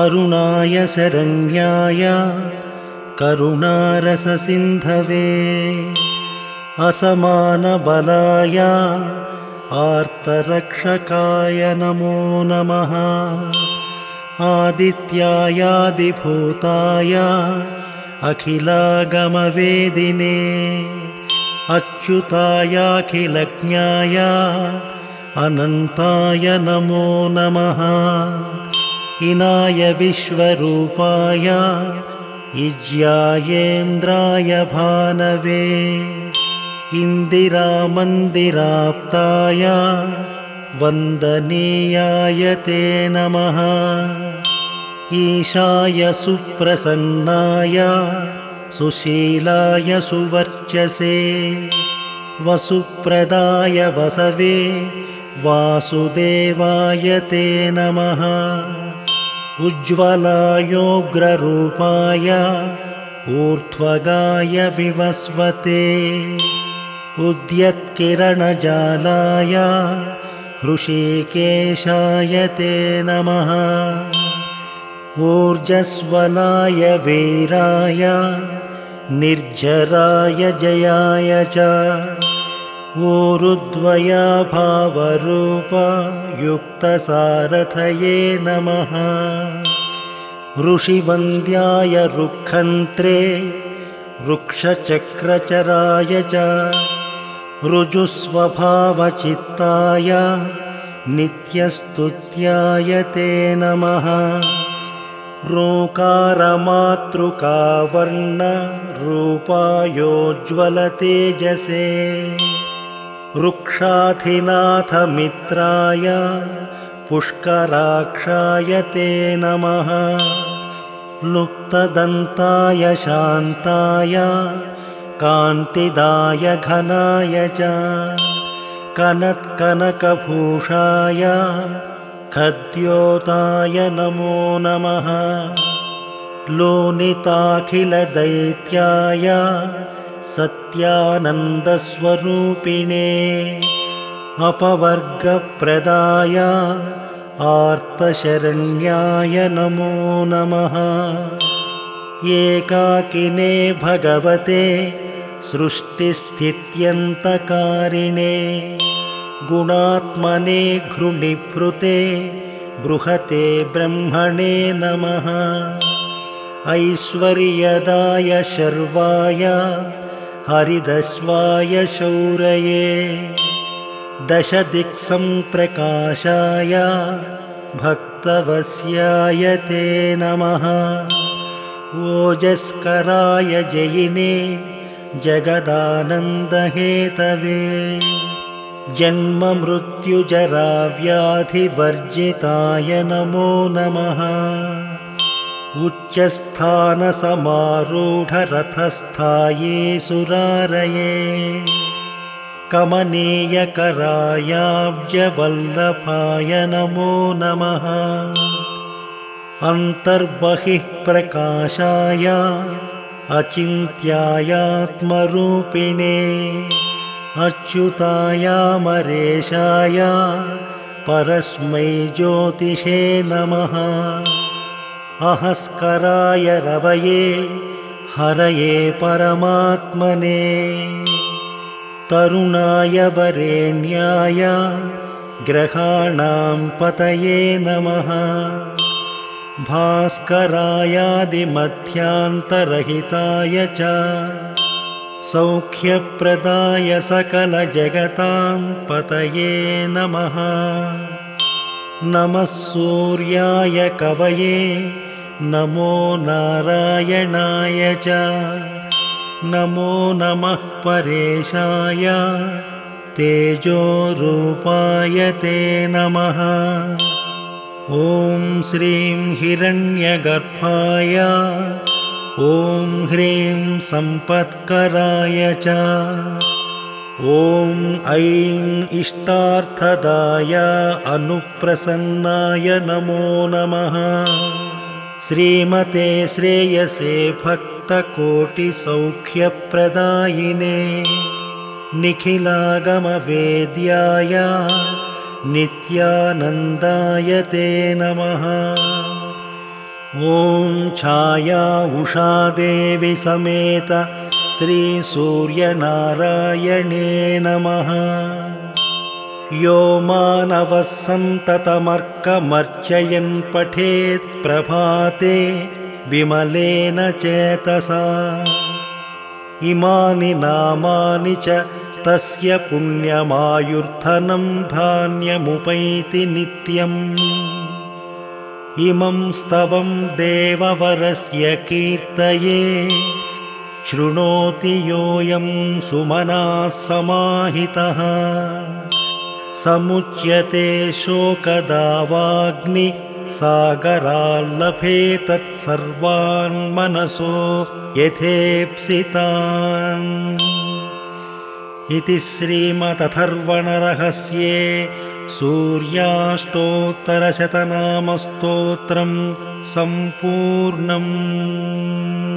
अरुणाय शरण्याय करुणारससिन्धवे असमानबलाय आर्तरक्षकाय नमो नमः। आदित्यायादिभूताय अखिलागमवेदिने अच्युतायाखिलज्ञाय अनन्ताय नमो नमः। इनाय विश्वरूपाय इज्यायेन्द्राय भानवे इन्दिरामन्दिराप्ताय वन्दनीयाय ते नमः। ईशाय सुप्रसन्नाय सुशीलाय सुवर्चसे वसुप्रदाय वसवे वासुदेवाय ते नमः। उज्ज्वलायोग्ररूपाय ऊर्ध्वगाय विवस्वते उद्यत्किरणजालाय हृषीकेशाय ते नमः। ऊर्जस्वलाय वीराय निर्जराय जयाय च ऊरुद्वया भावरूप युक्तसारथये नमः। ऋषिवन्द्याय रुक्खन्त्रे वृक्षचक्रचराय च ऋजुस्वभावचित्ताय नित्यस्तुत्याय ते नमः। रूकारमातृकावर्णरूपायोज्ज्वलतेजसे वृक्षाधिनाथमित्राय पुष्कराक्षाय ते नमः। लुप्तदन्ताय शान्ताय कान्तिदाय घनाय च कनत्कनकभूषाय खद्योताय नमो नमः। लोनिताखिलदैत्याय सत्यानन्दस्वरूपिणे अपवर्गप्रदाय आर्तशरण्याय नमो नमः। एकाकिने भगवते सृष्टिस्थित्यन्तकारिणे गुणात्मने घृणिभृते बृहते ब्रह्मणे नमः। ऐश्वर्यदाय शर्वाय हरिदस्वाय शौरये दशदिक्सम्प्रकाशाय भक्तवस्याय ते नमः। ओजस्कराय जयिने जगदानन्दहेतवे जन्ममृत्युजराव्याधिवर्जिताय नमो नमः। उच्चस्थानसमारूढरथस्थाये सुरारये कमनीयकरायाब्जवल्लभाय नमो नमः। अन्तर्बहिः प्रकाशाय अचिन्त्यायात्मरूपिणे अच्युतायामरेशाय परस्मै ज्योतिषे नमः। अहस्कराय रवये हरये परमात्मने तरुणाय वरेण्याय ग्रहाणां पतये नमः। भास्करायादिमध्यान्तरहिताय च सौख्यप्रदाय सकलजगतां पतये नमः। नमः सूर्याय कवये नमो नारायणाय च नमो नमः परेशाय तेजोरूपाय ते नमः। ॐ श्रीं हिरण्यगर्भाय ॐ ह्रीं सम्पत्कराय च ॐ ऐं इष्टार्थदाय अनुप्रसन्नाय नमो नमः। श्रीमते श्रेयसे भक्तकोटिसौख्यप्रदायिने निखिलागमवेद्याय नित्यानन्दाय ते नमः। ॐ छाया उषादेवी समेत श्रीसूर्यनारायणे नमः। यो मानवः सन्ततमर्कमर्चयन् पठेत् प्रभाते विमलेन चेतसा। इमानि नामानि च तस्य पुण्यमायुर्धनं धान्यमुपैति नित्यम्। इमं स्तवं देववरस्य कीर्तये शृणोति योऽयं सुमनाः समाहितः। समुच्यते शोकदावाग्निसागराल्लभे तत्सर्वान् मनसो यथेप्सितान्। इति श्रीमदथर्वणरहस्ये सूर्याष्टोत्तरशतनामस्तोत्रं सम्पूर्णम्।